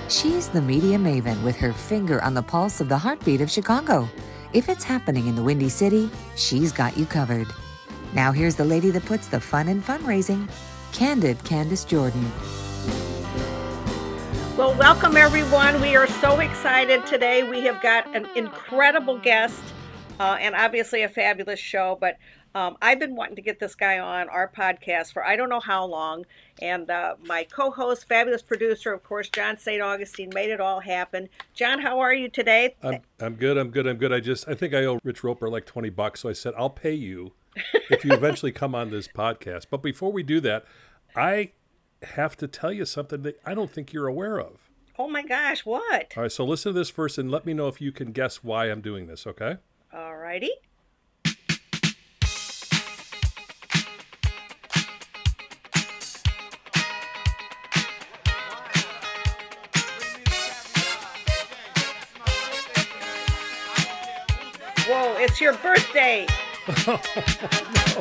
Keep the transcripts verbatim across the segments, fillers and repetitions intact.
She's the media maven with her finger on the pulse of the heartbeat of Chicago. If it's happening in the Windy City, she's got you covered. Now here's the lady that puts the fun in fundraising, Candid Candace Jordan. Well, welcome everyone. We are so excited today. We have got an incredible guest uh, and obviously a fabulous show, but um, I've been wanting to get this guy on our podcast for I don't know how long. And uh, my co-host, fabulous producer, of course, John Saint Augustine, made it all happen. John, how are you today? I'm I'm good. I'm good. I'm good. I just I think I owe Rich Roper like twenty bucks, so I said I'll pay you if you eventually come on this podcast. But before we do that, I have to tell you something that I don't think you're aware of. Oh my gosh, what? All right, so listen to this first and let me know if you can guess why I'm doing this, okay? All righty. Whoa, it's your birthday. Oh, no.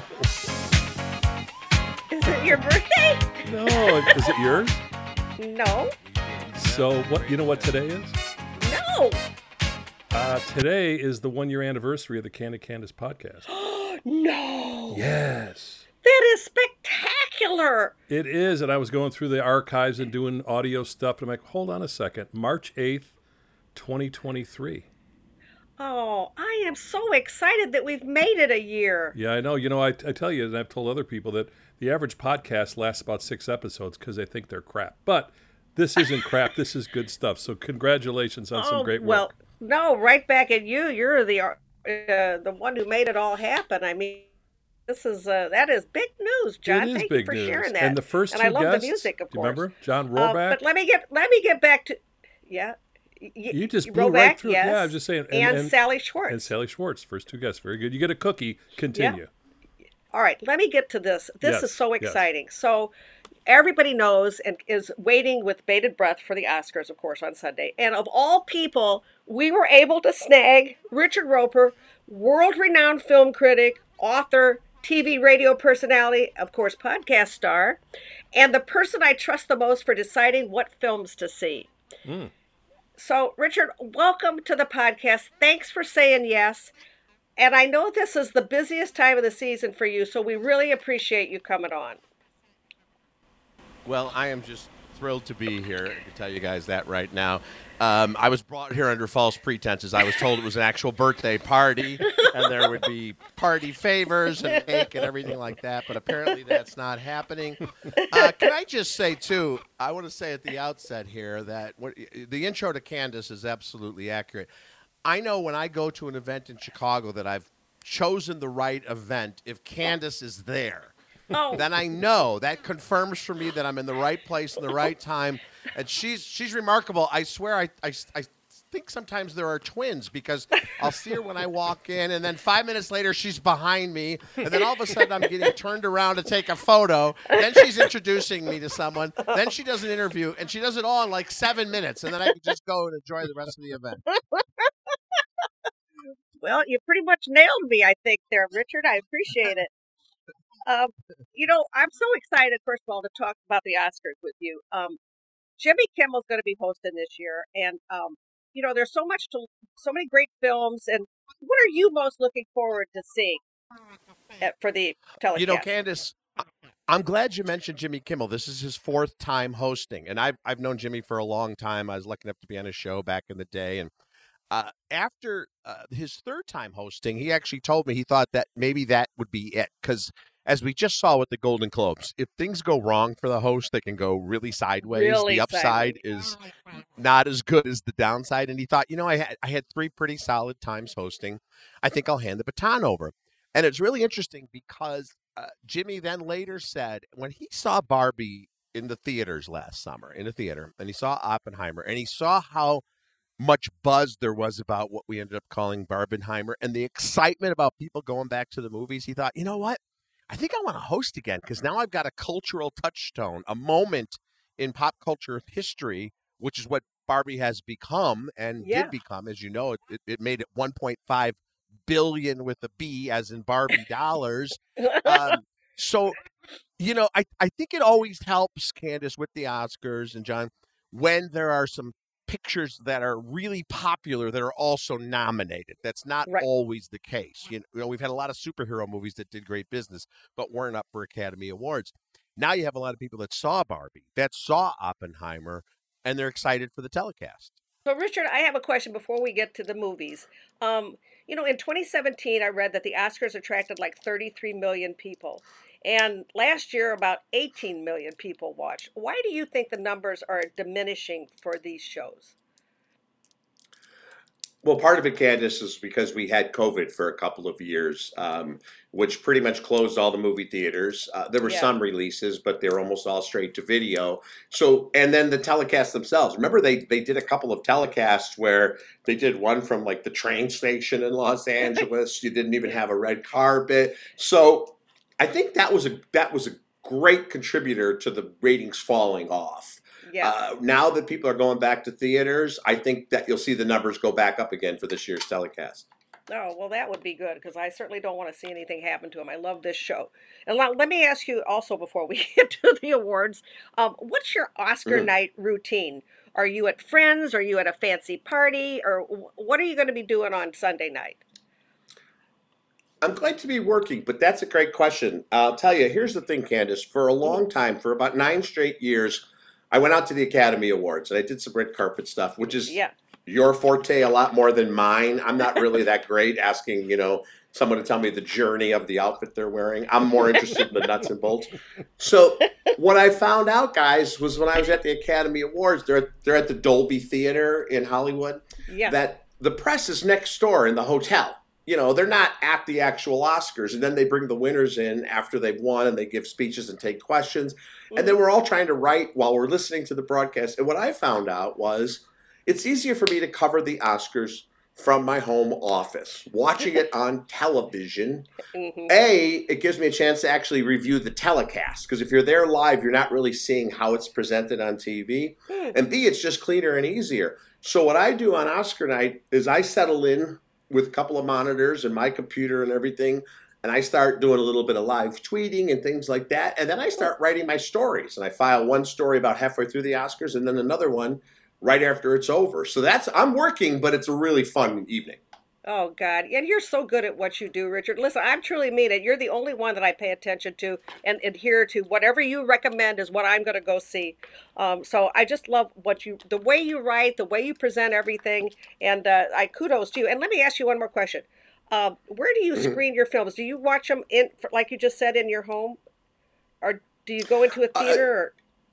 Is it your birthday? No, is it yours? No. So what? You know what today is? No. Uh, today is the one-year anniversary of the Candid Candace podcast. No. Yes. That is spectacular. It is, and I was going through the archives and doing audio stuff, and I'm like, hold on a second. March eighth, twenty twenty-three. Oh, I am so excited that we've made it a year. Yeah, I know. You know, I, I tell you, and I've told other people that the average podcast lasts about six episodes because they think they're crap. But this isn't crap. This is good stuff. So congratulations on oh, some great work. Well, no, right back at you. You're the uh, the one who made it all happen. I mean, this is uh, that is big news, John. It is Thank big you for news. sharing that. And the first and two I love guests, the music, of do you course. remember John Uh, Roback? but let me get let me get back to yeah. Y- you just blew Roback, right through yes. it. Yeah, I was just saying. And, and Sally Schwartz. And Sally Schwartz, first two guests. Very good. You get a cookie. Continue. Yeah. All right, let me get to this. This Yes, is so yes. exciting. So everybody knows and is waiting with bated breath for the Oscars, of course, on Sunday. And of all people, we were able to snag Richard Roper, world-renowned film critic, author, T V radio personality, of course, podcast star, and the person I trust the most for deciding what films to see. Mm. So, Richard, welcome to the podcast. Thanks for saying yes. And I know this is the busiest time of the season for you, so we really appreciate you coming on. Well, I am just thrilled to be here. I can tell you guys that right now. Um, I was brought here under false pretenses. I was told it was an actual birthday party, and there would be party favors and cake and everything like that, but apparently that's not happening. Uh, can I just say, too, I want to say at the outset here that what, the intro to Candace is absolutely accurate. I know when I go to an event in Chicago that I've chosen the right event if Candace is there. Oh. Then I know that confirms for me that I'm in the right place in the right time. And she's she's remarkable. I swear I, I, I think sometimes there are twins because I'll see her when I walk in, and then five minutes later she's behind me, and then all of a sudden I'm getting turned around to take a photo. Then she's introducing me to someone. Then she does an interview, and she does it all in like seven minutes, and then I can just go and enjoy the rest of the event. Well, you pretty much nailed me, I think, there, Richard. I appreciate it. Um, you know, I'm so excited, first of all, to talk about the Oscars with you. Um, Jimmy Kimmel's going to be hosting this year, and um, you know, there's so much to, so many great films. And what are you most looking forward to seeing at, for the telecast? You know, Candace, I'm glad you mentioned Jimmy Kimmel. This is his fourth time hosting, and I've I've known Jimmy for a long time. I was lucky enough to be on his show back in the day, and uh, after uh, his third time hosting, he actually told me he thought that maybe that would be it because, as we just saw with the Golden Globes, if things go wrong for the host, they can go really sideways. Really the upside sideways. is not as good as the downside. And he thought, you know, I had, I had three pretty solid times hosting. I think I'll hand the baton over. And it's really interesting because uh, Jimmy then later said when he saw Barbie in the theaters last summer, in a theater, and he saw Oppenheimer, and he saw how much buzz there was about what we ended up calling Barbenheimer and the excitement about people going back to the movies, he thought, you know what? I think I want to host again because now I've got a cultural touchstone, a moment in pop culture history, which is what Barbie has become and Yeah. did become. As you know, it, it, it made it one point five billion with a B, as in Barbie dollars. Um, so, you know, I, I think it always helps, Candace, with the Oscars and John, when there are some pictures that are really popular that are also nominated. That's not Right. always the case. You know, we've had a lot of superhero movies that did great business, but weren't up for Academy Awards. Now you have a lot of people that saw Barbie, that saw Oppenheimer, and they're excited for the telecast. So, Richard, I have a question before we get to the movies. Um, you know, in twenty seventeen, I read that the Oscars attracted like thirty-three million people. And last year, about eighteen million people watched. Why do you think the numbers are diminishing for these shows? Well, part of it, Candace, is because we had COVID for a couple of years, um, which pretty much closed all the movie theaters. Uh, there were Yeah. some releases, but they were almost all straight to video. So, and then the telecasts themselves. Remember, they they did a couple of telecasts where they did one from like the train station in Los Angeles. You didn't even have a red carpet. So, I think that was a that was a great contributor to the ratings falling off. Yeah. Uh, now that people are going back to theaters, I think that you'll see the numbers go back up again for this year's telecast. Oh, well, that would be good because I certainly don't want to see anything happen to him. I love this show. And let, let me ask you also before we get to the awards, um, what's your Oscar Mhm. night routine? Are you at friends? Are you at a fancy party? Or wh- what are you going to be doing on Sunday night? I'm glad to be working, but that's a great question. I'll tell you, here's the thing, Candace. For a long time, for about nine straight years, I went out to the Academy Awards and I did some red carpet stuff, which is Yeah. your forte a lot more than mine. I'm not really that great asking, you know, someone to tell me the journey of the outfit they're wearing. I'm more interested in the nuts and bolts. So what I found out, guys, was when I was at the Academy Awards, they're they're at the Dolby Theater in Hollywood, Yeah. that the press is next door in the hotel. You know, they're not at the actual Oscars, and then they bring the winners in after they've won and they give speeches and take questions. And then we're all trying to write while we're listening to the broadcast. And what I found out was it's easier for me to cover the Oscars from my home office. Watching it on television, Mhm. A, it gives me a chance to actually review the telecast. Because if you're there live, you're not really seeing how it's presented on T V. Hmm. And B, it's just cleaner and easier. So what I do on Oscar night is I settle in with a couple of monitors and my computer and everything, and I start doing a little bit of live tweeting and things like that. And then I start writing my stories, and I file one story about halfway through the Oscars and then another one right after it's over. So that's, I'm working, but it's a really fun evening. Oh, God. And you're so good at what you do, Richard. Listen, I'm truly mean it. You're the only one that I pay attention to and adhere to. Whatever you recommend is what I'm going to go see. Um, so I just love what you, the way you write, the way you present everything. And uh, I kudos to you. And let me ask you one more question. Um, where do you screen your films? Do you watch them in, like you just said, in your home? Or do you go into a Uh, theater? Or?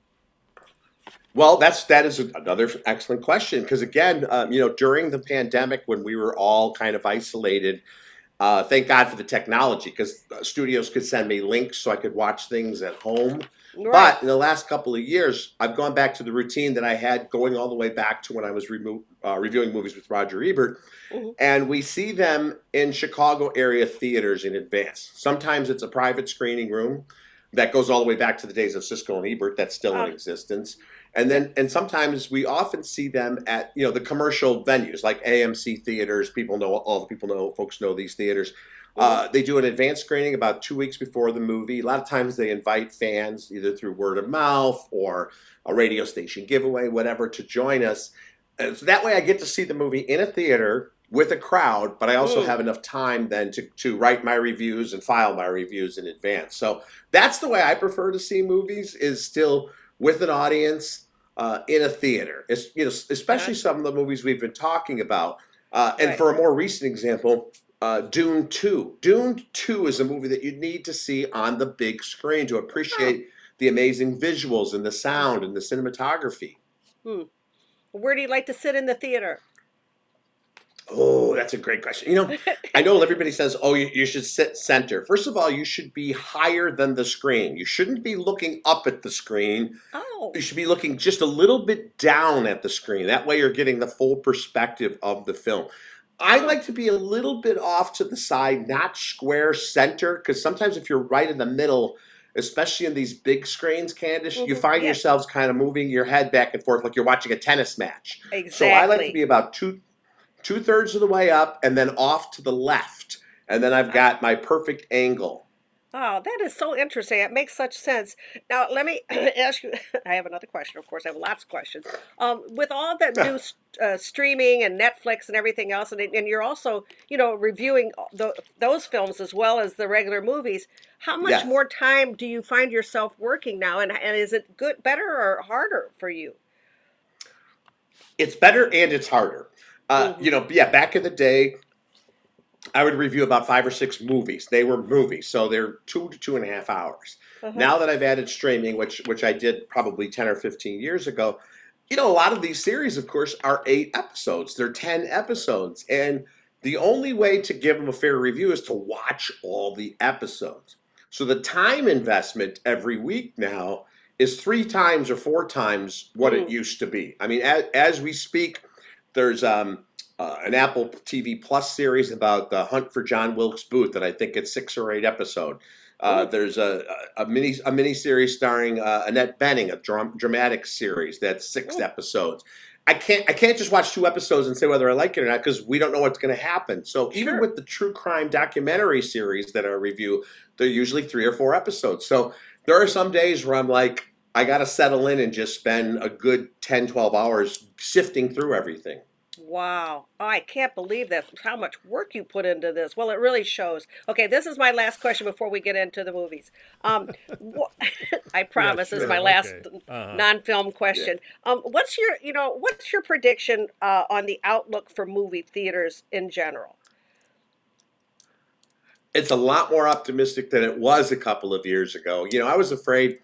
Well, that's that is another excellent question because again, um, you know, during the pandemic when we were all kind of isolated, uh, thank God for the technology because studios could send me links so I could watch things at home. Right. But in the last couple of years, I've gone back to the routine that I had going all the way back to when I was remo- uh, reviewing movies with Roger Ebert. Mhm. And we see them in Chicago area theaters in advance. Sometimes it's a private screening room that goes all the way back to the days of Siskel and Ebert that's still Oh. in existence. And then, and sometimes we often see them at, you know, the commercial venues like A M C theaters. People know, all the people know, folks know these theaters. Uh, they do an advanced screening about two weeks before the movie. A lot of times they invite fans either through word of mouth or a radio station giveaway, whatever, to join us. And so that way I get to see the movie in a theater with a crowd, but I also Mm. have enough time then to, to write my reviews and file my reviews in advance. So that's the way I prefer to see movies is still with an audience uh, in a theater. It's, you know, especially some of the movies we've been talking about. Uh, and Right. for a more recent example, uh, Dune two. Dune two is a movie that you need to see on the big screen to appreciate the amazing visuals and the sound and the cinematography. Hmm. Where do you like to sit in the theater? Oh, that's a great question. You know, I know everybody says, oh, you, you should sit center. First of all, you should be higher than the screen. You shouldn't be looking up at the screen. Oh. You should be looking just a little bit down at the screen. That way you're getting the full perspective of the film. I like to be a little bit off to the side, not square center, because sometimes if you're right in the middle, especially in these big screens, Candace, you Mhm, find yeah. yourselves kind of moving your head back and forth like you're watching a tennis match. Exactly. So I like to be about two two thirds of the way up and then off to the left. And then I've got my perfect angle. Oh, that is so interesting. It makes such sense. Now, let me ask you. I have another question. Of course, I have lots of questions. Um, with all that new s- uh, streaming and Netflix and everything else, and, and you're also, you know, reviewing the, those films as well as the regular movies. How much Yes. more time do you find yourself working now, and and is it good, better, or harder for you? It's better and it's harder. Uh, you Hmm. know, yeah, back in the day, I would review about five or six movies. They were movies, so they're two to two and a half hours. Uh-huh. Now that I've added streaming, which which I did probably ten or fifteen years ago, you know, a lot of these series, of course, are eight episodes. They're ten episodes, and the only way to give them a fair review is to watch all the episodes. So the time investment every week now is three times or four times what it Mm. used to be. I mean, as, as we speak, there's um, uh, an Apple T V Plus series about the hunt for John Wilkes Booth, and I think it's six or eight episode. Uh, Ooh. there's a, a mini a mini series starring uh, Annette Bening, a dram- dramatic series that's six Mm. episodes. I can't I can't just watch two episodes and say whether I like it or not because we don't know what's going to happen. So even Sure. with the true crime documentary series that I review, they're usually three or four episodes. So there are some days where I'm like, I got to settle in and just spend a good ten, twelve hours sifting through everything. Wow. Oh, I can't believe that, how much work you put into this. Well, it really shows. Okay, this is my last question before we get into the movies. Um, wh- I Yeah, promise this is sure. my last Okay. Uh-huh. non-film Yeah. question. Um, what's your, you know, what's your prediction uh, on the outlook for movie theaters in general? It's a lot more optimistic than it was a couple of years ago. You know, I was afraid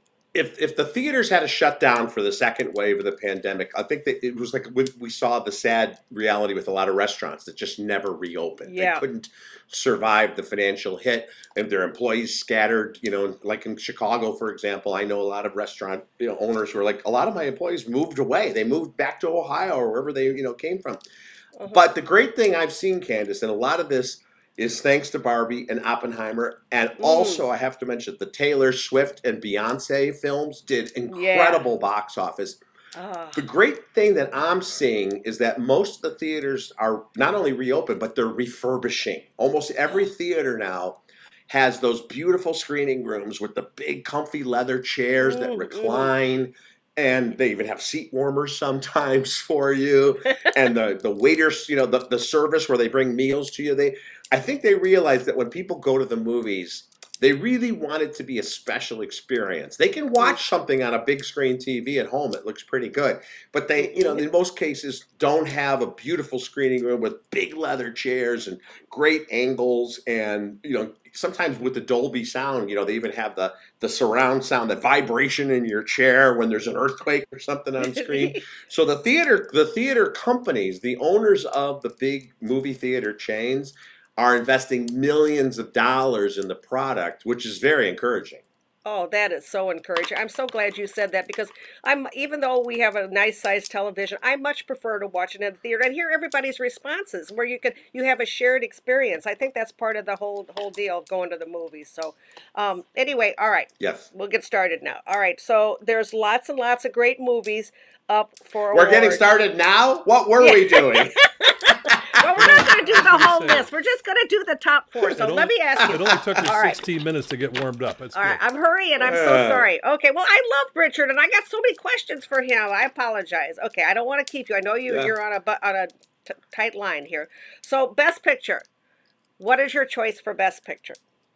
if if the theaters had to shut down for the second wave of the pandemic, I think that it was like we, we saw the sad reality with a lot of restaurants that just never reopened. They Yeah. couldn't survive the financial hit, and their employees scattered. You know, like in Chicago, for example, I know a lot of restaurant you know owners were like, a lot of my employees moved away. They moved back to Ohio or wherever they you know came from. Uh-huh. But the great thing I've seen, Candace, and a lot of this is thanks to Barbie and Oppenheimer. And Mm. also, I have to mention the Taylor Swift and Beyonce films did Yeah. incredible box office. Ah. The great thing that I'm seeing is that most of the theaters are not only reopened, but they're refurbishing. Almost every theater now has those beautiful screening rooms with the big, comfy leather chairs that Mm, mm. recline. And they even have seat warmers sometimes for you and the the waiters, you know, the, the service where they bring meals to you. They, I think they realize that when people go to the movies, they really want it to be a special experience. They can Mm. watch something on a big screen T V at home that looks pretty good, but they, you know, Mm-mm. in most cases, don't have a beautiful screening room with big leather chairs and great angles, and you know, sometimes with the Dolby sound, you know, they even have the the surround sound, the vibration in your chair when there's an earthquake or something on screen. So the theater, the theater companies, the owners of the big movie theater chains, are investing millions of dollars in the product, which is very encouraging. Oh, that is so encouraging. I'm so glad you said that because I'm, even though we have a nice sized television, I much prefer to watch it in the theater and hear everybody's responses where you can you have a shared experience. I think that's part of the whole whole deal of going to the movies. So, um anyway, all right. Yes. We'll get started now. All right. So, there's lots and lots of great movies up for We're getting awards. started now? What were Yeah. we doing? Well, we're Well, not going to do I was the gonna whole say, list. We're just going to do the top four. So, it let only me ask you. it only took us All right. sixteen minutes to get warmed up. That's All right, good. I'm hurrying. I'm so Uh, sorry. Okay, well, I love Richard, and I got so many questions for him. I apologize. Okay, I don't want to keep you. I know you. yeah. You're on a bu- on a t- tight line here. So, Best Picture. What is your choice for Best Picture?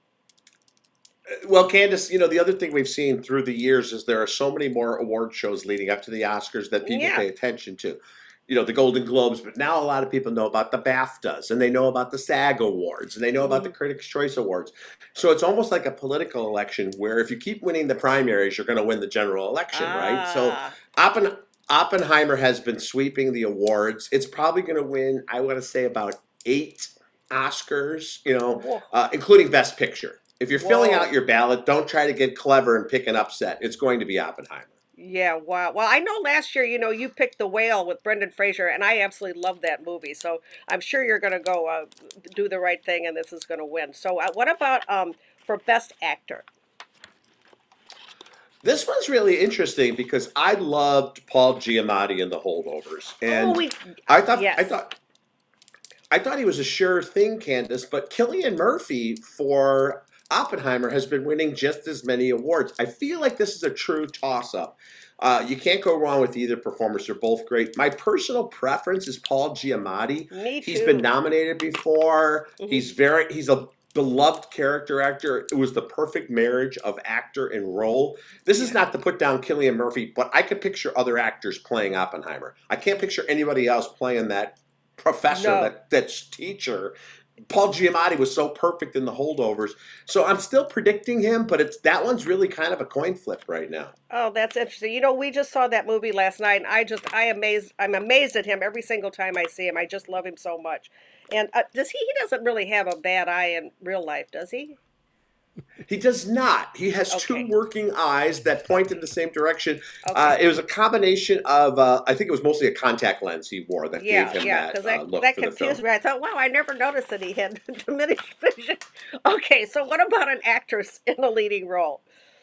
Well, Candace, you know, the other thing we've seen through the years is there are so many more award shows leading up to the Oscars that people Yeah. pay attention to. You know, the Golden Globes, but now a lot of people know about the BAFTAs and they know about the SAG Awards and they know about the Mm. Critics' Choice Awards. So it's almost like a political election where if you keep winning the primaries, you're going to win the general election, right? So Ah. Oppen- Oppenheimer has been sweeping the awards. It's probably going to win, I want to say, about eight Oscars, you know, Whoa. uh, including Best Picture. If you're filling Whoa. out your ballot, don't try to get clever and pick an upset. It's going to be Oppenheimer. Yeah, wow. Well, I know last year, you know, you picked The Whale with Brendan Fraser, and I absolutely love that movie. So I'm sure you're going to go uh, do the right thing, and this is going to win. So, uh, what about um for Best Actor? This one's really interesting because I loved Paul Giamatti in The Holdovers, Oh, and we I thought I yes. thought I thought he was a sure thing, Candace. But Killian Murphy for Oppenheimer has been winning just as many awards. I feel like this is a true toss-up. Uh, you can't go wrong with either performers. They're both great. My personal preference is Paul Giamatti. Me too. He's been nominated before. Mhm. He's very he's a beloved character actor. It was the perfect marriage of actor and role. This is not to put down Cillian Murphy, but I could picture other actors playing Oppenheimer. I can't picture anybody else playing that professor, No. that that's teacher. Paul Giamatti was so perfect in The Holdovers. So I'm still predicting him, but it's that one's really kind of a coin flip right now. Oh, that's interesting. You know, we just saw that movie last night, and I just, I amazed, I'm amazed at him every single time I see him. I just love him so much. And uh, does he? He doesn't really have a bad eye in real life, does he? He does not. He has Okay. two working eyes that point in the same direction. Okay. Uh, it was a combination of, uh, I think it was mostly a contact lens he wore that Yeah, gave him yeah, that, because uh, that, look that for the confused film. me. I thought, wow, I never noticed that he had diminished vision. Okay, so what about an actress in a leading role?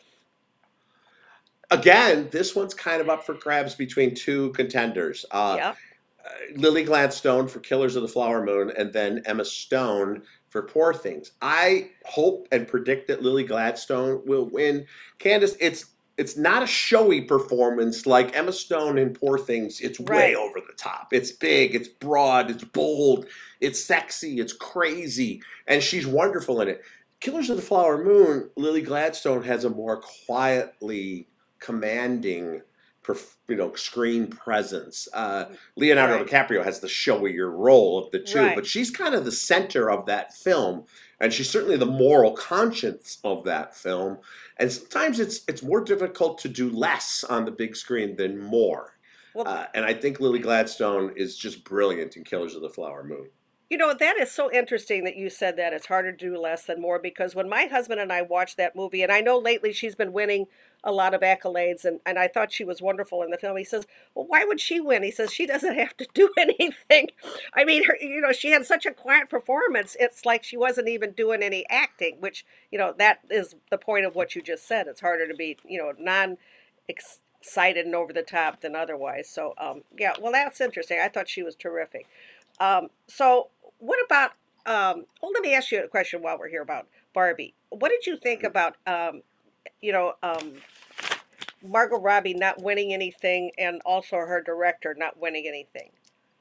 Again, this one's kind of up for grabs between two contenders. Uh, Yeah. Lily Gladstone for Killers of the Flower Moon, and then Emma Stone for Poor Things. I hope and predict that Lily Gladstone will win. Candace, it's it's not a showy performance like Emma Stone in Poor Things. It's Right. way over the top. It's big, it's broad, it's bold, it's sexy, it's crazy, and she's wonderful in it. Killers of the Flower Moon, Lily Gladstone has a more quietly commanding perf- you know, screen presence. Uh, Leonardo Right. DiCaprio has the showier role of the two, Right. but she's kind of the center of that film, and she's certainly the moral conscience of that film. And sometimes it's it's more difficult to do less on the big screen than more. Well, Uh, and I think Lily Gladstone is just brilliant in Killers of the Flower Moon. you know, that is so interesting that you said that. It's harder to do less than more because when my husband and I watched that movie, and I know lately she's been winning a lot of accolades, and, and I thought she was wonderful in the film. He says, well, why would she win? He says, she doesn't have to do anything. I mean, her, you know, she had such a quiet performance. It's like she wasn't even doing any acting, which, you know, that is the point of what you just said. It's harder to be, you know, non excited and over the top than otherwise. So, um, yeah, well, that's interesting. I thought she was terrific. Um, so, what about? Um, well, let me ask you a question while we're here about Barbie. What did you think about, um, you know, um, Margot Robbie not winning anything, and also her director not winning anything?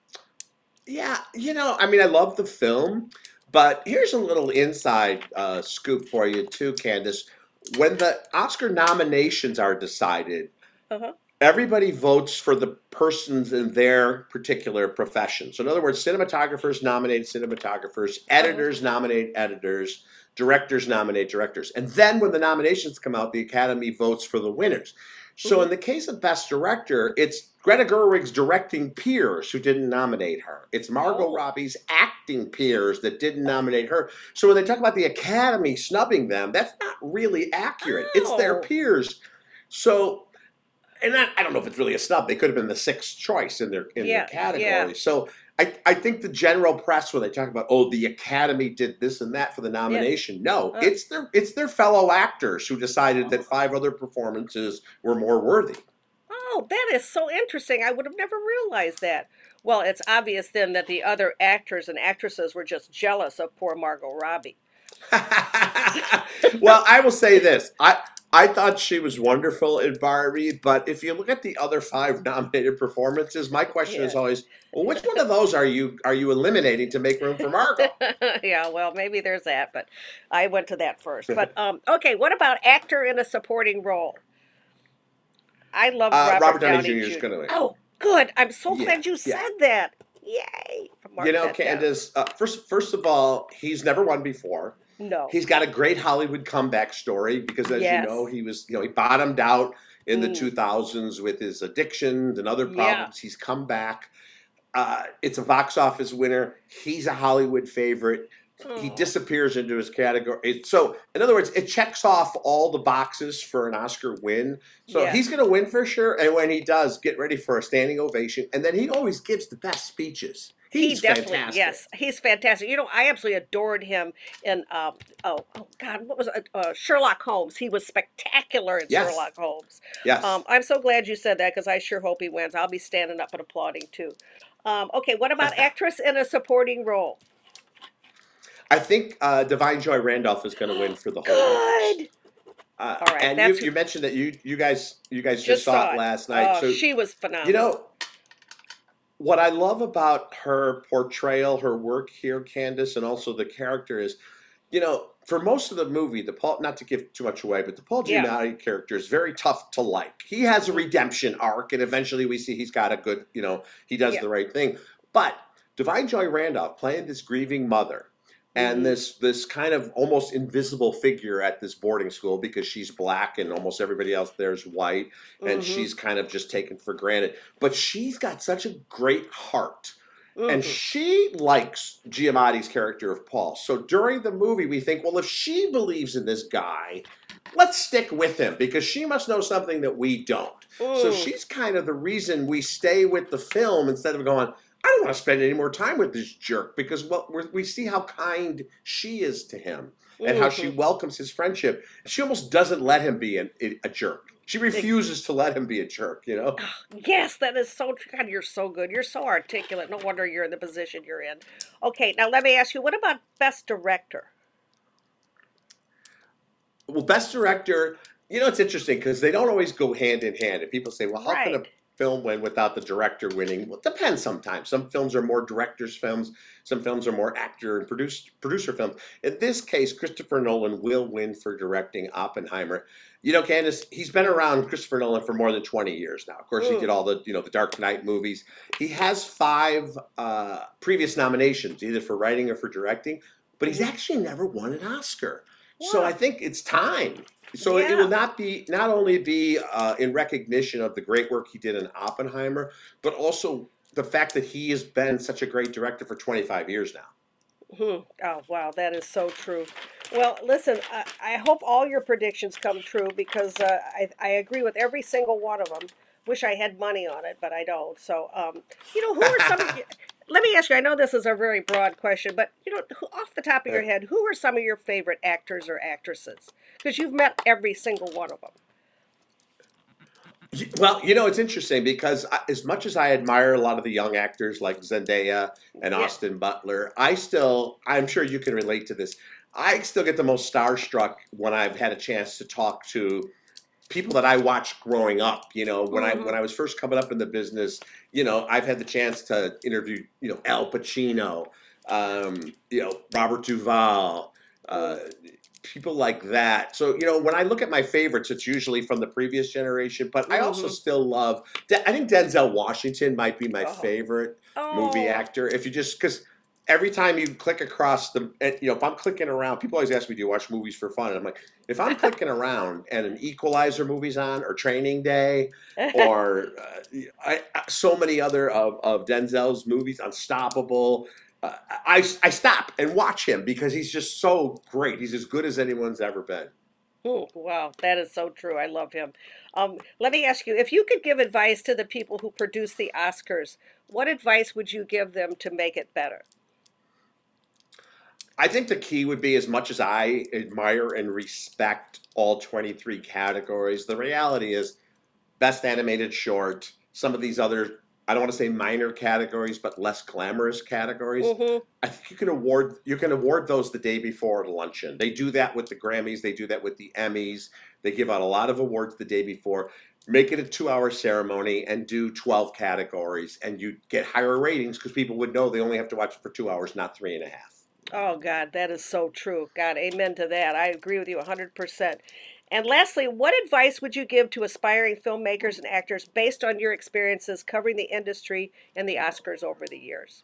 Yeah, you know, I mean, I love the film, but here's a little inside uh, scoop for you too, Candace. When the Oscar nominations are decided, Uh-huh. everybody votes for the persons in their particular profession. So in other words, cinematographers nominate cinematographers, editors nominate editors, directors nominate directors. And then when the nominations come out, the Academy votes for the winners. So in the case of Best Director, it's Greta Gerwig's directing peers who didn't nominate her. It's Margot Oh. Robbie's acting peers that didn't nominate her. So when they talk about the Academy snubbing them, that's not really accurate. It's their Oh. peers. So and I, I don't know if it's really a snub. They could have been the sixth choice in their in Yeah, their category. yeah. So I, I think the general press when they talk about oh the Academy did this and that for the nomination, no, Uh. it's their it's their fellow actors who decided that five other performances were more worthy. Oh, that is so interesting. I would have never realized that. Well, it's obvious then that the other actors and actresses were just jealous of poor Margot Robbie. Well, I will say this. I I thought she was wonderful in Barbie, but if you look at the other five nominated performances, my question is Yeah. always, well, which one of those are you are you eliminating to make room for Margot? Yeah, well, maybe there's that, but I went to that first. But um, okay, what about actor in a supporting role? I love Uh, Robert, Robert Downey Downey Junior is Junior going to win. Oh, good. I'm so Yeah, glad you yeah. said that. Yay. Mark You know, that down. Candace, uh, first first of all, he's never won before. No. He's got a great Hollywood comeback story because, as Yes. you know, he was, you know, he bottomed out in the Mm. two thousands with his addictions and other Yeah. problems. He's come back. Uh, it's a box office winner. He's a Hollywood favorite. He Oh. disappears into his category. It- So, in other words, it checks off all the boxes for an Oscar win. So Yeah. he's going to win for sure. And when he does, get ready for a standing ovation. And then he always gives the best speeches. He's he definitely, fantastic. yes, he's fantastic. You know, I absolutely adored him in, um, oh, oh God, what was it? Uh, Sherlock Holmes. He was spectacular in Yes. Sherlock Holmes. Yes. Um, I'm so glad you said that because I sure hope he wins. I'll be standing up and applauding too. Um, okay, what about actress in a supporting role? I think uh, Divine Joy Randolph is going to win for the whole host. Good. Uh, All right, and you, that's- you mentioned that you you guys you guys just, Just saw saw it it. last night. Oh, so she was phenomenal. you know what I love about her portrayal, her work here, Candace, and also the character is, you know, for most of the movie, the Paul, not to give too much away, but the Paul Yeah. Giamatti character is very tough to like. He has a redemption arc, and eventually we see he's got a good, you know, he does Yeah. the right thing. But Divine Joy Randolph playing this grieving mother and Mhm. this this kind of almost invisible figure at this boarding school because she's black and almost everybody else there is white, and Mhm. she's kind of just taken for granted. But she's got such a great heart. And Mhm. she likes Giamatti's character of Paul. So during the movie, we think, well, if she believes in this guy, let's stick with him because she must know something that we don't. So Mm. she's kind of the reason we stay with the film instead of going, I don't want to spend any more time with this jerk because well, we're, we see how kind she is to him and how she Mhm. welcomes his friendship. She almost doesn't let him be an, a jerk. She refuses to let him be a jerk, you know? Yes, that is so true. God, you're so good. You're so articulate. No wonder you're in the position you're in. Okay, now let me ask you, what about Best Director? Well, best director, you know, it's interesting because they don't always go hand in hand. And people say, well, how can a Right. film win without the director winning? Well, it depends sometimes. Some films are more director's films, some films are more actor and produce, producer films. In this case, Christopher Nolan will win for directing Oppenheimer. You know, Candace, he's been around Christopher Nolan for more than twenty years now. Of course, he Mm. did all the, you know, the Dark Knight movies. He has five uh, previous nominations, either for writing or for directing, but he's Mhm. actually never won an Oscar. So Wow. I think it's time. So it Yeah. will not be not only be uh, in recognition of the great work he did in Oppenheimer, but also the fact that he has been such a great director for twenty-five years now. Hmm. Oh, wow, that is so true. Well, listen, I, I hope all your predictions come true because uh, I, I agree with every single one of them. Wish I had money on it, but I don't. So, um, you know, who are some of you? Let me ask you, I know this is a very broad question, but, you know, who, off the top of your head, who are some of your favorite actors or actresses? Because you've met every single one of them. Well, you know, it's interesting because I, as much as I admire a lot of the young actors like Zendaya and Yeah. Austin Butler, I still, I'm sure you can relate to this. I still get the most starstruck when I've had a chance to talk to people that I watched growing up. You know, when I Mhm. when I was first coming up in the business, you know, I've had the chance to interview, you know, Al Pacino, um, you know, Robert Duvall, uh, people like that. So, you know, when I look at my favorites, it's usually from the previous generation, but I also Mhm. still love, De- I think Denzel Washington might be my Oh. favorite movie Oh. actor. If you just, because every time you click across the, and, you know, if I'm clicking around, people always ask me, do you watch movies for fun? And I'm like, if I'm clicking around and an Equalizer movie's on, or Training Day, or uh, I, I, so many other of, of Denzel's movies, Unstoppable, uh, I, I stop and watch him because he's just so great. He's as good as anyone's ever been. Hmm, wow, that is so true. I love him. Um, let me ask you, if you could give advice to the people who produce the Oscars, what advice would you give them to make it better? I think the key would be, as much as I admire and respect all twenty-three categories, the reality is best animated short, some of these other, I don't want to say minor categories, but less glamorous categories. Hmm. I think you can award you can award those the day before at luncheon. They do that with the Grammys, they do that with the Emmys. They give out a lot of awards the day before. Make it a two-hour ceremony and do twelve categories, and you get higher ratings because people would know they only have to watch it for two hours, not three and a half. Oh, God, that is so true. God, amen to that. I agree with you one hundred percent. And lastly, what advice would you give to aspiring filmmakers and actors based on your experiences covering the industry and the Oscars over the years?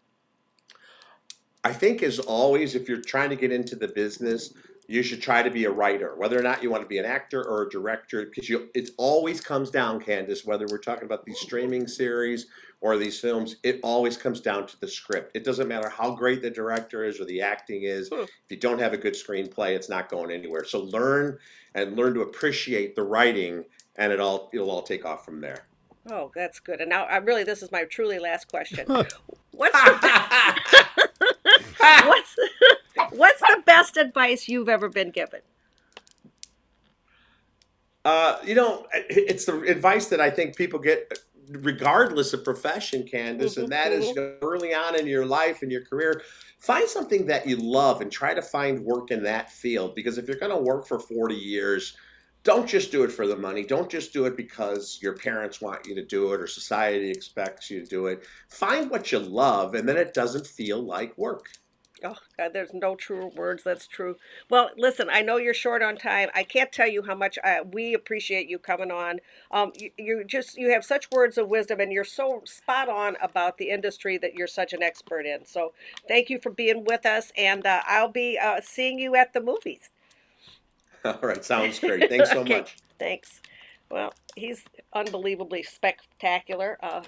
I think, as always, if you're trying to get into the business, you should try to be a writer, whether or not you want to be an actor or a director, because you it always comes down, Candace, whether we're talking about these streaming series or these films, it always comes down to the script. It doesn't matter how great the director is or the acting is. Hmm. If you don't have a good screenplay, it's not going anywhere. So learn and learn to appreciate the writing, and it all it'll all take off from there. Oh, that's good. And now, I really, this is my truly last question. What's the best? What's what's the best advice you've ever been given? Uh, you know, it's the advice that I think people get regardless of profession, Candace, and that is, you know, early on in your life and your career, find something that you love and try to find work in that field. Because if you're going to work for forty years, don't just do it for the money. Don't just do it because your parents want you to do it or society expects you to do it. Find what you love, and then it doesn't feel like work. Oh, God, there's no truer words. That's true. Well, listen, I know you're short on time. I can't tell you how much uh, we appreciate you coming on. Um, you, you just you have such words of wisdom, and you're so spot on about the industry that you're such an expert in. So, thank you for being with us, and uh, I'll be uh, seeing you at the movies. All right, sounds great. Thanks so Okay, much. thanks. Well, he's unbelievably spectacular. Uh,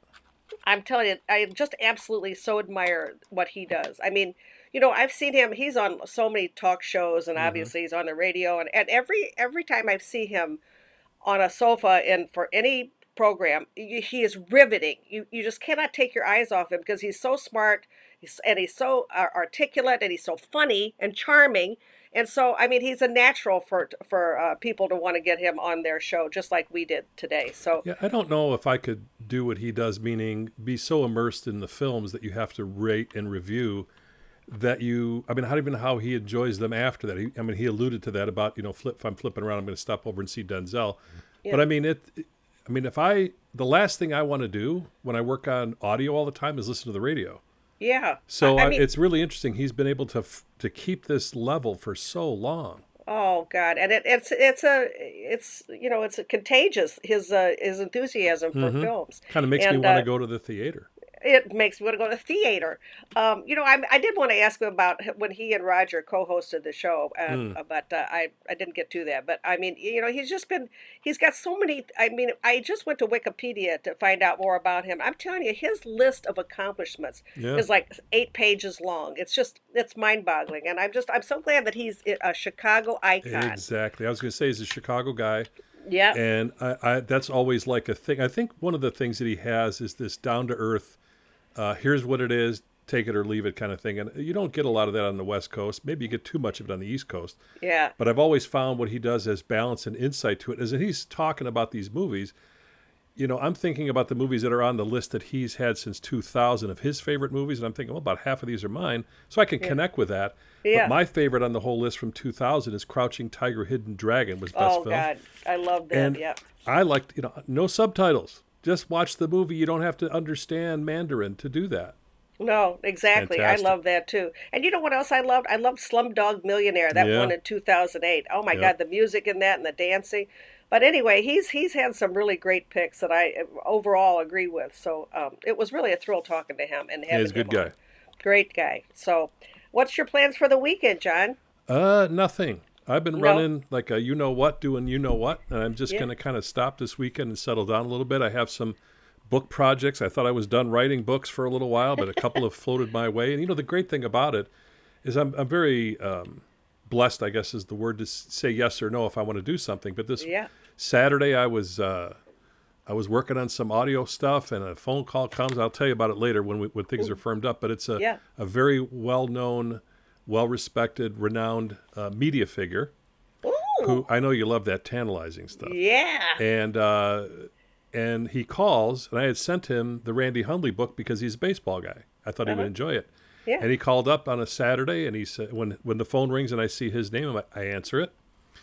I'm telling you, I just absolutely so admire what he does. I mean, you know, I've seen him. He's on so many talk shows, and obviously he's on the radio. And, and every every time I see him on a sofa and for any program, you, he is riveting. You you just cannot take your eyes off him because he's so smart, he's, and he's so uh, articulate, and he's so funny and charming. And so, I mean, he's a natural for for uh, people to want to get him on their show, just like we did today. So, Yeah, I don't know if I could do what he does, meaning be so immersed in the films that you have to rate and review that you, I mean, how even how he enjoys them after that. He, I mean, he alluded to that about, you know, flip, if I'm flipping around, I'm going to stop over and see Denzel. Yeah. But I mean, it, I mean, if I, the last thing I want to do when I work on audio all the time is listen to the radio. yeah. So I, I I mean, it's really interesting. He's been able to f- to keep this level for so long. oh God, and it, it's it's a it's you know it's a contagious his uh, his enthusiasm for Mhm. films. Kind of makes And, me want uh, to go to the theater. It makes me want to go to the theater. Um, you know, I, I did want to ask him about when he and Roger co-hosted the show, uh, Mm. but uh, I I didn't get to that. But I mean, you know, he's just been he's got so many. I mean, I just went to Wikipedia to find out more about him. I'm telling you, his list of accomplishments Yeah. is like eight pages long. It's just it's mind-boggling, and I'm just I'm so glad that he's a Chicago icon. Exactly. I was going to say he's a Chicago guy, Yeah, and I, I that's always like a thing. I think one of the things that he has is this down to earth. Uh, here's what it is, take it or leave it kind of thing. And you don't get a lot of that on the West Coast. Maybe you get too much of it on the East Coast. yeah, But I've always found what he does as balance and insight to it. As he's talking about these movies, you know, I'm thinking about the movies that are on the list that he's had since two thousand of his favorite movies. And I'm thinking, well, about half of these are mine. So I can connect with that. Yeah. But my favorite on the whole list from two thousand is Crouching Tiger, Hidden Dragon was best oh film. God, I love that. And Yeah. I liked, you know, no subtitles. Just watch the movie. You don't have to understand Mandarin to do that. No, exactly. Fantastic. I love that too. And you know what else I loved? I loved Slumdog Millionaire, that Yeah. one in two thousand eight. Oh my Yeah. God, the music in that and the dancing. But anyway, he's he's had some really great picks that I uh, overall agree with. So um, it was really a thrill talking to him and Yeah, having he's a good him on. guy. Great guy. So, what's your plans for the weekend, John? Uh, nothing. I've been No. running like a you know what, doing you know what, and I'm just Yeah. going to kind of stop this weekend and settle down a little bit. I have some book projects. I thought I was done writing books for a little while, but a couple have floated my way. And you know, the great thing about it is I'm I'm very um, blessed, I guess is the word to s- say yes or no if I want to do something. But this Yeah. Saturday I was uh, I was working on some audio stuff, and a phone call comes. I'll tell you about it later when we, when things are firmed up. But it's a Yeah. a very well known, well respected, renowned uh, media figure Ooh. who I know you love that tantalizing stuff. Yeah. And uh, and he calls, and I had sent him the Randy Hundley book because he's a baseball guy. I thought he Uh-huh. would enjoy it. Yeah. And he called up on a Saturday, and he said, when when the phone rings and I see his name, I I answer it.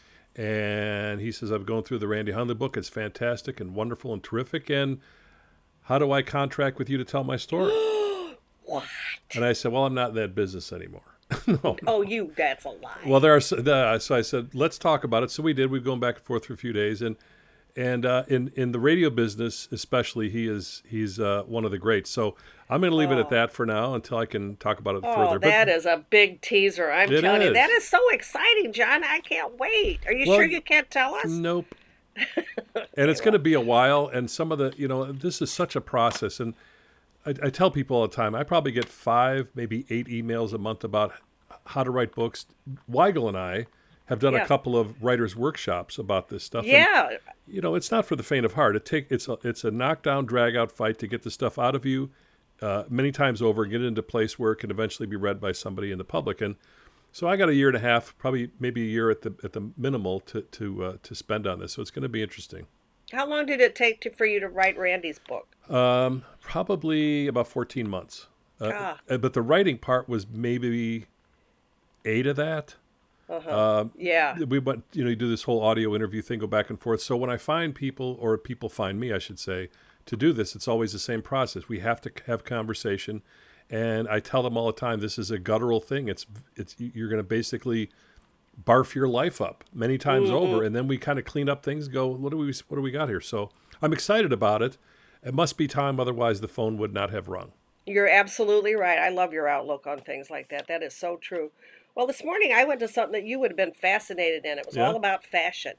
And he says, I'm going through the Randy Hundley book. It's fantastic and wonderful and terrific. And how do I contract with you to tell my story? What? And I said, well, I'm not in that business anymore. no. Oh, you, that's a lie. Well, there are, s- the, so I said, let's talk about it. So we did. We've gone back and forth for a few days. And and uh, in, in the radio business, especially, he is he's uh, one of the greats. So I'm going to leave it Oh. at that for now until I can talk about it Oh, further. that is a big teaser. I'm It telling you. is. That is so exciting, John. I can't wait. Are you Well, sure you can't tell us? Nope. And it's going to be a while. And some of the, you know, this is such a process. And I, I tell people all the time, I probably get five, maybe eight emails a month about how to write books. Weigel and I have done Yeah. a couple of writers' workshops about this stuff. And, Yeah. you know, it's not for the faint of heart. It take it's a it's a knockdown, drag out fight to get the stuff out of you uh, many times over, and get it into place where it can eventually be read by somebody in the public. And so I got a year and a half, probably maybe a year at the at the minimal to to uh, to spend on this. So it's going to be interesting. How long did it take to, for you to write Randy's book? Um, probably about fourteen months. Uh, Ah. uh, but the writing part was maybe eight of that. Uh-huh. Um, Yeah. We went, you know, you do this whole audio interview thing, go back and forth. So when I find people, or people find me, I should say, to do this, it's always the same process. We have to have conversation, and I tell them all the time, this is a guttural thing. It's, it's you're going to basically barf your life up many times Mm-hmm. over, and then we kind of clean up things. And go, what do we, what do we got here? So I'm excited about it. It must be time, otherwise the phone would not have rung. You're absolutely right. I love your outlook on things like that. That is so true. Well, this morning I went to something that you would have been fascinated in. It was Yeah? all about fashion.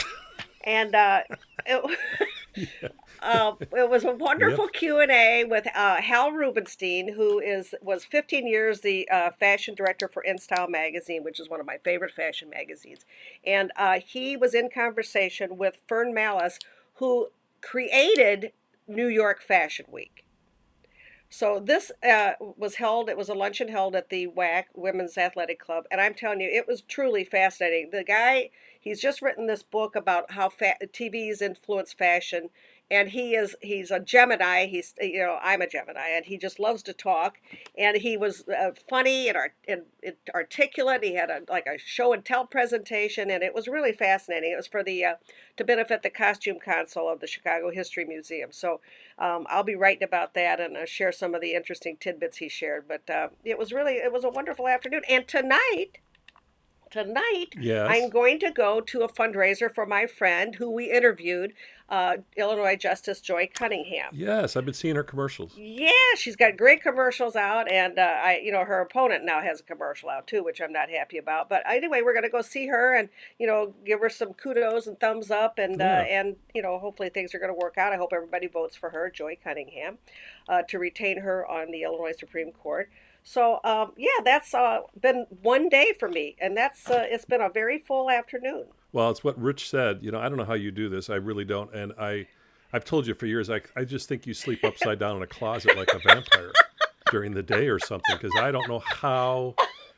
And uh, it, uh, it was a wonderful Yep. Q and A with uh, Hal Rubenstein, who is was fifteen years the uh, fashion director for InStyle magazine, which is one of my favorite fashion magazines. And uh, he was in conversation with Fern Malice, who created New York Fashion Week. So this uh, was held, it was a luncheon held at the W A C, Women's Athletic Club, and I'm telling you, it was truly fascinating. The guy, he's just written this book about how fa- T V's influence fashion, and he is, he's a Gemini, he's, you know, I'm a Gemini, and he just loves to talk, and he was uh, funny and, art- and, and articulate. He had a, like a show and tell presentation, and it was really fascinating. It was for the, uh, to benefit the Costume Council of the Chicago History Museum. So um, I'll be writing about that and uh, share some of the interesting tidbits he shared. But uh, it was really, it was a wonderful afternoon. And tonight, tonight, Yes. I'm going to go to a fundraiser for my friend who we interviewed, uh, Illinois Justice Joy Cunningham. Yes, I've been seeing her commercials. Yeah, she's got great commercials out, and uh, I, you know, her opponent now has a commercial out too, which I'm not happy about. But anyway, we're gonna go see her, and you know, give her some kudos and thumbs up, and Yeah. uh, and you know, hopefully things are gonna work out. I hope everybody votes for her, Joy Cunningham, uh, to retain her on the Illinois Supreme Court. So um, yeah, that's uh, been one day for me, and that's uh, it's been a very full afternoon. Well, it's what Rich said. You know, I don't know how you do this. I really don't. And I, I've told you for years, I, I just think you sleep upside down in a closet like a vampire during the day or something, because I don't know how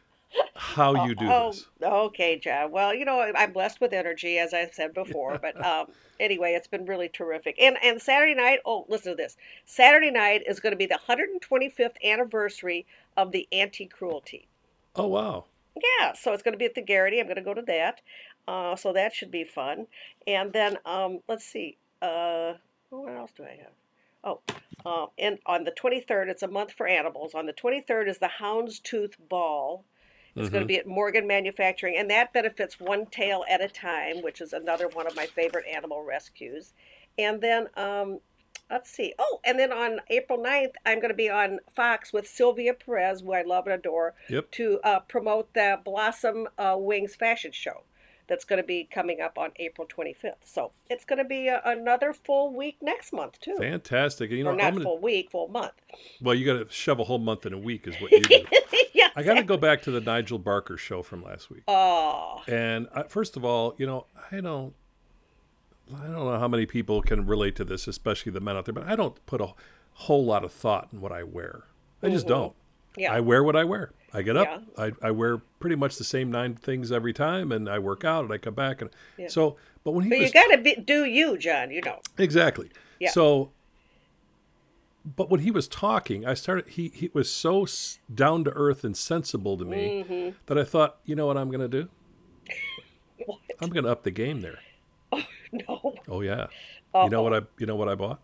how you do Oh, this. okay, John. Well, you know, I'm blessed with energy, as I've said before. But um, anyway, it's been really terrific. And and Saturday night, oh, listen to this. Saturday night is going to be the one hundred twenty-fifth anniversary of the anti-cruelty. Oh, wow. Yeah, so it's going to be at the Garrity. I'm going to go to that. Uh, so that should be fun. And then um, let's see. Uh, what else do I have? Oh, uh, and on the twenty-third, it's a month for animals. On the twenty-third is the Houndstooth Ball. It's going to Mhm. be at Morgan Manufacturing, and that benefits One Tail at a Time, which is another one of my favorite animal rescues. And then, um, let's see. Oh, and then on April ninth, I'm going to be on Fox with Sylvia Perez, who I love and adore, Yep. to uh, promote the Blossom uh, Wings fashion show that's going to be coming up on April twenty-fifth. So it's going to be a, another full week next month, too. Fantastic. You know, or I'm not gonna, full week, full month. well, you got to shove a whole month in a week is what you do. Yeah. I got to go back to the Nigel Barker show from last week. Oh, And I, first of all, you know, I don't, I don't know how many people can relate to this, especially the men out there, but I don't put a whole lot of thought in what I wear. I just don't. yeah. I wear what I wear. I get up, Yeah. I, I wear pretty much the same nine things every time, and I work out, and I come back, and Yeah. so. But when he But was you got to be, do you, John, you know. exactly, Yeah. so. But when he was talking, I started. He he was so s- down to earth and sensible to me Mm-hmm. that I thought, you know what I'm going to do? What? I'm going to up the game there. No. Oh yeah. Uh-oh. You know what I you know what I bought?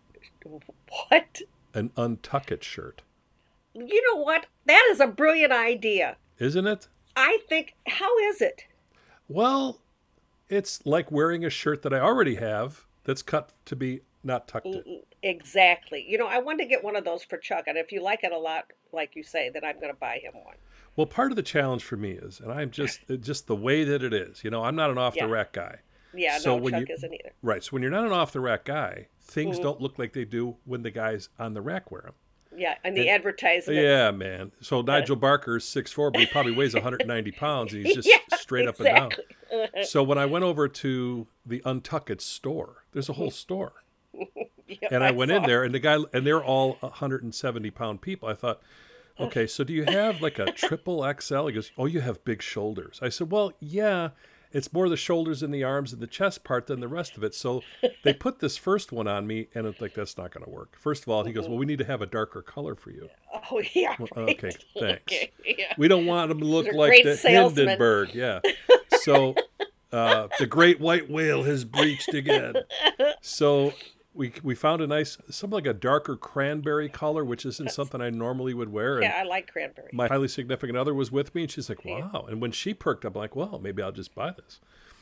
What? An Untuck It shirt. You know what? That is a brilliant idea. Isn't it? I think, how is it? Well, it's like wearing a shirt that I already have that's cut to be not tucked in. Exactly. You know, I wanted to get one of those for Chuck, and if you like it a lot, like you say, then I'm going to buy him one. Well, part of the challenge for me is, and I'm just just the way that it is. You know, I'm not an off Yeah. the rack guy. Yeah, So no, when Chuck you- isn't either. Right. So when you're not an off the rack guy, things Mm-hmm. don't look like they do when the guys on the rack wear them. Yeah, and the advertisement. Yeah, man. So Nigel Barker's six foot four, but he probably weighs one hundred ninety pounds, and he's just Yeah, straight up exactly. and down. So when I went over to the Untuck It store, there's a whole store. Yeah, And I went in saw. there, and the guy, and they're all one hundred seventy pound people. I thought, okay, so do you have like a triple X L? He goes, oh, you have big shoulders. I said, well, yeah. it's more the shoulders and the arms and the chest part than the rest of it. So they put this first one on me, and it's like, that's not going to work. First of all, he goes, well, we need to have a darker color for you. Oh, yeah. Well, Right. okay, thanks. Okay, yeah. We don't want him to look These are like great the salesmen. Hindenburg. Yeah. So uh, the great white whale has breached again. So we we found a nice, something like a darker cranberry color, which isn't something I normally would wear. And Yeah, I like cranberry. my highly significant other was with me, and she's like, Yeah. wow. And when she perked up, I'm like, well, maybe I'll just buy this.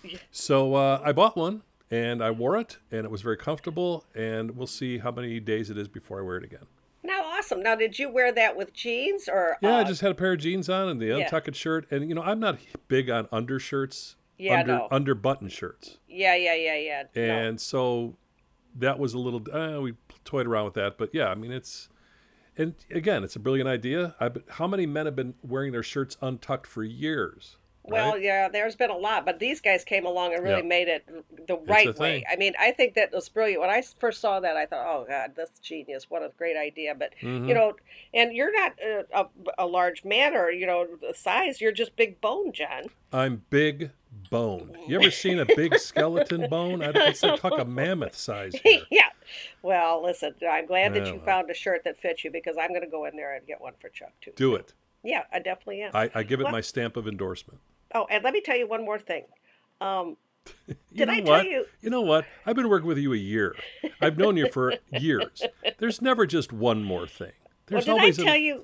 So uh, I bought one, and I wore it, and it was very comfortable, and we'll see how many days it is before I wear it again. Now, awesome. Now, did you wear that with jeans or? Yeah, uh, I just had a pair of jeans on and the Yeah. untucked shirt. And, you know, I'm not big on undershirts, Yeah, under, no. under button shirts. Yeah, yeah, yeah, yeah. No. And so that was a little, uh, we toyed around with that. But yeah, I mean, it's, and again, it's a brilliant idea. I, how many men have been wearing their shirts untucked for years? Well, right? yeah, there's been a lot, but these guys came along and really Yeah. made it the a right thing. way. I mean, I think that was brilliant. When I first saw that, I thought, oh, God, that's genius. What a great idea. But, Mhm. you know, and you're not a, a, a large man or, you know, the size. You're just big bone, John. I'm big boned. You ever seen a big skeleton bone? I, it's like talk a mammoth size here. Yeah. Well, listen, I'm glad that Yeah, you well. found a shirt that fits you because I'm going to go in there and get one for Chuck, too. Do it. Yeah, I definitely am. I, I give it Well- my stamp of endorsement. Oh, and let me tell you one more thing. Um, You Did know I tell what? you- You know what? I've been working with you a year. I've known you for years. There's never just one more thing. well, There's did I always tell a, you?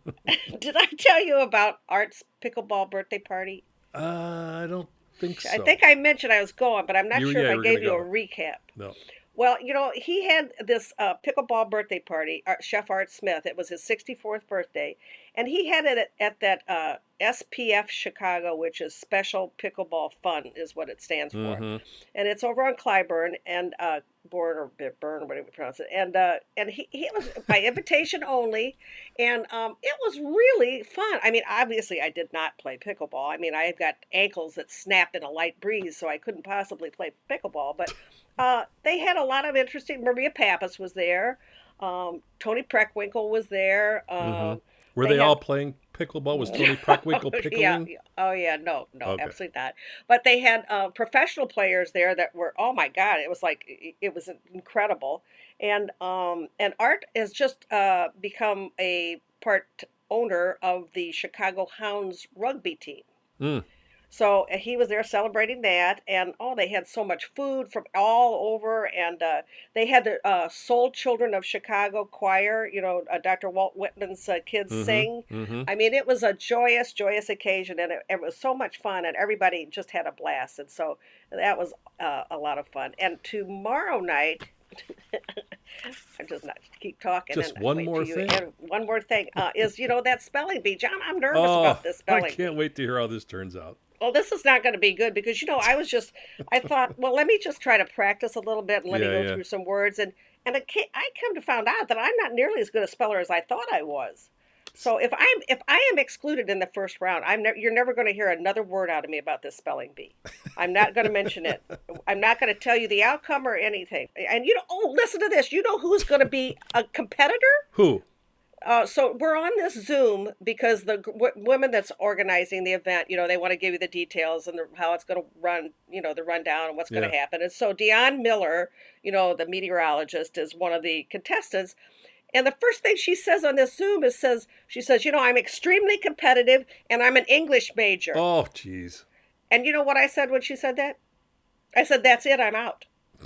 Did I tell you about Art's pickleball birthday party? Uh, I don't think so. I think I mentioned I was going, but I'm not You- sure yeah, if I we're gave gonna you a go. recap. No. Well, you know, he had this uh, pickleball birthday party, Art, Chef Art Smith. It was his sixty-fourth birthday. And he had it at, at that uh, S P F Chicago, which is Special Pickleball Fun, is what it stands for. Mhm. And it's over on Clyburn and uh, Bourne or Burn, or whatever you pronounce it. And uh, and he, he was by invitation only. And um, it was really fun. I mean, obviously, I did not play pickleball. I mean, I've got ankles that snap in a light breeze, so I couldn't possibly play pickleball. But uh, they had a lot of interesting. Maria Pappas was there. Um, Tony Preckwinkle was there. Um, Mhm. Were they they, had- all playing pickleball? Was Tony Preckwinkle pickling? Yeah. yeah. Oh, yeah. No, no, Okay. absolutely not. But they had uh, professional players there that were, oh my God, it was like, it- it was incredible. And um, and Art has just uh, become a part owner of the Chicago Hounds rugby team. Mm. So uh, he was there celebrating that, and oh, they had so much food from all over, and uh, they had the uh, Soul Children of Chicago choir, you know, uh, Doctor Walt Whitman's uh, kids Mhm. sing. Mhm. I mean, it was a joyous, joyous occasion, and it, it was so much fun, and everybody just had a blast, and so that was uh, a lot of fun. And tomorrow night, I'm just not keep talking. Just and one wait more till you- thing? and one more thing uh, is, you know, that spelling bee. John, I'm nervous Oh, about this spelling I bee. can't wait to hear how this turns out. Well, this is not going to be good because, you know, I was just, I thought, well, let me just try to practice a little bit and let Yeah, me go yeah. through some words. And, and it ca- I come to find out that I'm not nearly as good a speller as I thought I was. So if I'm if I am excluded in the first round, I'm ne- you're never going to hear another word out of me about this spelling bee. I'm not going to mention it. I'm not going to tell you the outcome or anything. And you know, oh, listen to this. You know who's going to be a competitor? Who? Uh, so we're on this Zoom because the g- w- women that's organizing the event, you know, they want to give you the details and the, how it's going to run, you know, the rundown and what's going to Yeah. happen. And so Dion Miller, you know, the meteorologist, is one of the contestants. And the first thing she says on this Zoom is says she says, you know, I'm extremely competitive and I'm an English major. Oh, jeez. And you know what I said when she said that? I said, that's it, I'm out.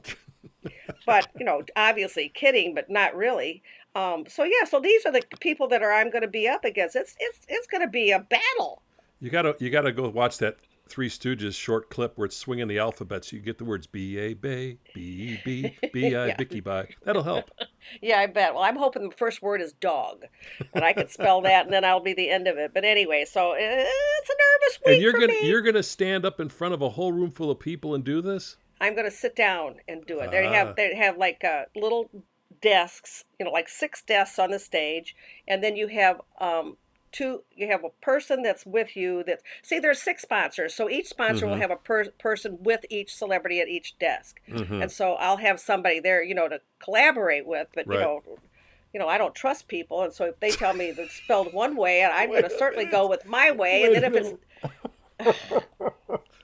But, you know, obviously kidding, but not really. Um, so yeah, so these are the people that are I'm going to be up against. It's it's it's going to be a battle. You gotta you gotta go watch that Three Stooges short clip where it's swinging the alphabet so you get the words B A Bay, B E B, B I Yeah. Bicky Bye. That'll help. Yeah, I bet. Well, I'm hoping the first word is dog, and I can spell that, and then I'll be the end of it. But anyway, so uh, it's a nervous week And you're for gonna me. you're gonna stand up in front of a whole room full of people and do this? I'm going to sit down and do it. They Ah. have they have like uh, little desks, you know, like six desks on the stage, and then you have um two. You have a person that's with you. That's see, there's six sponsors, so each sponsor will Mhm. have a per- person with each celebrity at each desk, Mhm. and so I'll have somebody there, you know, to collaborate with. But you Right. know. You know, I don't trust people, and so if they tell me that it's spelled one way, and I'm going to certainly go with my way. And Wait then a if it's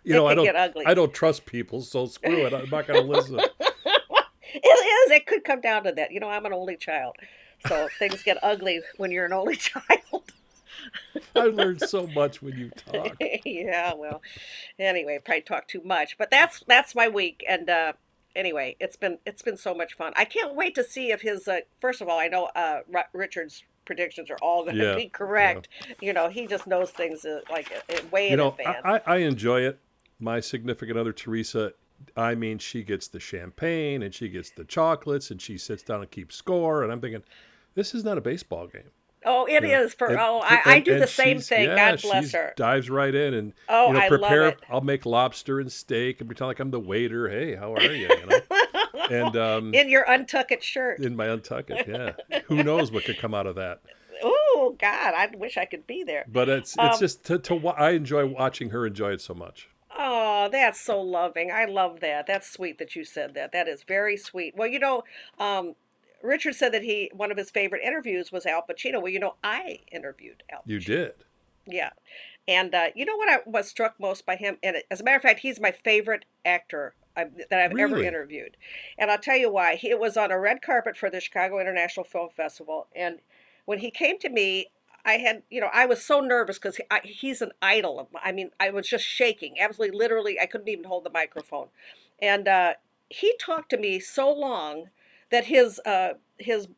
you know, it I don't, get ugly. I don't trust people, so screw it. I'm not going to listen. It is. It could come down to that. You know, I'm an only child, so things get ugly when you're an only child. I learned so much when you talk. Yeah, well, anyway, probably talk too much, but that's that's my week, and uh, anyway, it's been it's been so much fun. I can't wait to see if his. Uh, first of all, I know uh, R- Richard's predictions are all going to Yeah, be correct. You know, he just knows things uh, like uh, way You in know, advance. I, I enjoy it. My significant other, Teresa, I mean, she gets the champagne and she gets the chocolates and she sits down and keeps score. And I'm thinking, this is not a baseball game. Oh, it Yeah. is for And- oh, I, I and- do and the same she's- thing. yeah, God bless she's her. Dives right in and Oh, you know, I love prepare. it. I'll make lobster and steak and pretend like I'm the waiter. Hey, how are you? You know, and um, In your untucked shirt. in my untucked, yeah. Who knows what could come out of that? Oh God, I wish I could be there. But it's it's Um, just to to wa- I enjoy watching her enjoy it so much. Oh, that's so loving. I love that. That's sweet that you said that. That is very sweet. Well, you know, um, Richard said that he one of his favorite interviews was Al Pacino. Well, you know, I interviewed Al Pacino. You did. Yeah. And uh, you know what I was struck most by him? And as a matter of fact, he's my favorite actor I, that I've ever Really? interviewed. And I'll tell you why. He it was on a red carpet for the Chicago International Film Festival. And when he came to me, I had, you know, I was so nervous because he, he's an idol of mine. I mean, I was just shaking. Absolutely, literally, I couldn't even hold the microphone. And uh, he talked to me so long that his uh, his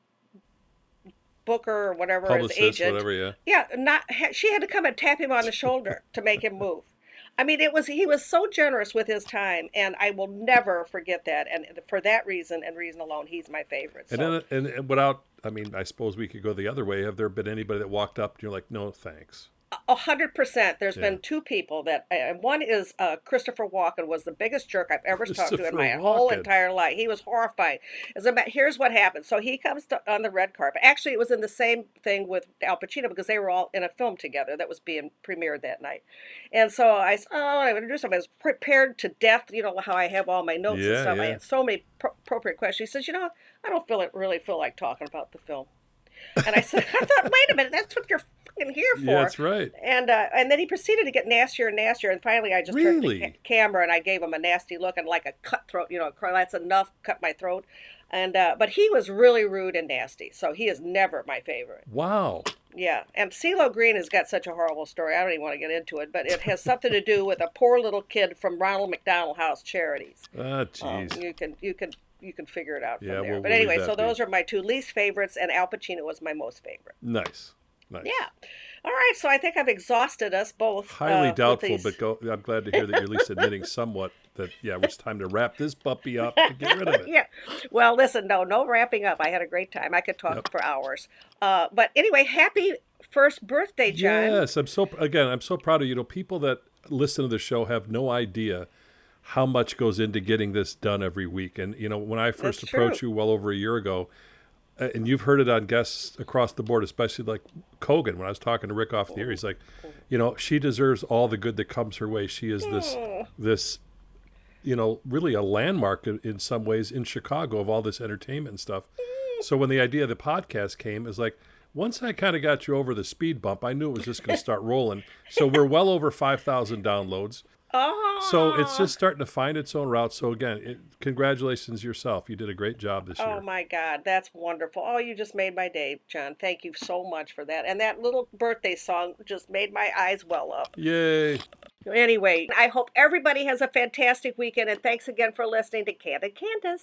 booker or whatever, Publicist, his agent, whatever, yeah. yeah, not she had to come and tap him on the shoulder to make him move. I mean, it was he was so generous with his time, and I will never forget that. And for that reason and reason alone, he's my favorite. And So, then, and, and without, I mean, I suppose we could go the other way. Have there been anybody that walked up and you're like, no, thanks? a hundred percent. There's Yeah. been two people that, and one is uh, Christopher Walken was the biggest jerk I've ever talked to in my Christopher whole Walken. entire life. He was horrifying. As a, ma- here's what happened. So he comes to, on the red carpet. Actually, it was in the same thing with Al Pacino because they were all in a film together that was being premiered that night. And so I said, oh, I would do something. I was prepared to death. You know how I have all my notes and Yeah, stuff. I yeah. had so many pro- appropriate questions. He says, you know, I don't feel it really feel like talking about the film. And I said, I thought, wait a minute, that's what you're fucking here for. Yeah, that's right. And uh, and then he proceeded to get nastier and nastier, and finally I just turned to the Really? ca- camera and I gave him a nasty look and like a cutthroat, you know, cry, that's enough, cut my throat. And uh, but he was really rude and nasty, so he is never my favorite. Wow. Yeah, and CeeLo Green has got such a horrible story. I don't even want to get into it, but it has something to do with a poor little kid from Ronald McDonald House Charities. Ah, Um, jeez. you can you can you can figure it out from Yeah, there. we'll- but we'll leave anyway, that so be. those are my two least favorites, and Al Pacino was my most favorite. Nice. Nice. Yeah. All right, so I think I've exhausted us both. Highly uh, with doubtful, these- but go, I'm glad to hear that you're at least admitting somewhat that, yeah, it's time to wrap this puppy up and get rid of it. Yeah. Well, listen, no, no wrapping up. I had a great time. I could talk Yep. for hours. Uh, but anyway, happy first birthday, John. Yes, I'm so, again, I'm so proud of you. You know, people that listen to the show have no idea how much goes into getting this done every week. And, you know, when I first That's approached true. you well over a year ago, uh, and you've heard it on guests across the board, especially like Kogan, when I was talking to Rick off the air, he's like, you know, she deserves all the good that comes her way. She is this, this, you know, really a landmark in, in some ways in Chicago of all this entertainment and stuff. So when the idea of the podcast came, is like, once I kind of got you over the speed bump, I knew it was just going to start rolling. So we're well over five thousand downloads. Oh. So it's just starting to find its own route. So again, it, congratulations yourself. You did a great job this Oh year. my God, that's wonderful. Oh, you just made my day, John. Thank you so much for that. And that little birthday song just made my eyes well up. Yay. Anyway, I hope everybody has a fantastic weekend, and thanks again for listening to Candid Candace.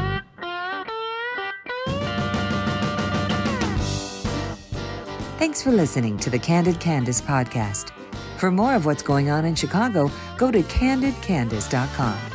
Thanks for listening to the Candid Candace podcast. For more of what's going on in Chicago, go to candid candace dot com.